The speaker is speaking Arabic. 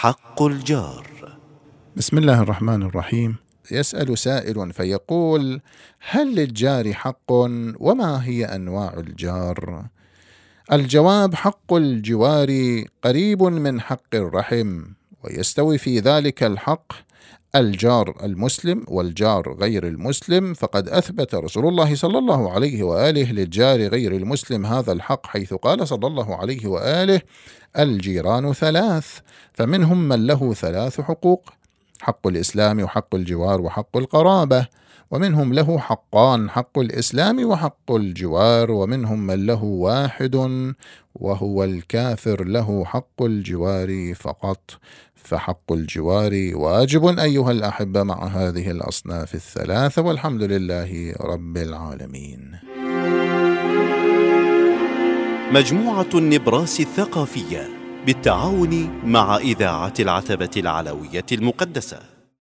حق الجار. بسم الله الرحمن الرحيم. يسأل سائل فيقول: هل للجار حق؟ وما هي أنواع الجار؟ الجواب: حق الجوار قريب من حق الرحم، ويستوي في ذلك الحق الجار المسلم والجار غير المسلم، فقد أثبت رسول الله صلى الله عليه وآله للجار غير المسلم هذا الحق، حيث قال صلى الله عليه وآله: الجيران ثلاث، فمنهم من له ثلاث حقوق: حق الإسلام وحق الجوار وحق القرابة، ومنهم له حقان: حق الإسلام وحق الجوار، ومنهم من له واحد وهو الكافر له حق الجوار فقط، فحق الجوار واجب أيها الأحبة مع هذه الأصناف الثلاثة، والحمد لله رب العالمين. مجموعة النبراس الثقافية بالتعاون مع إذاعة العتبة العلوية المقدسة.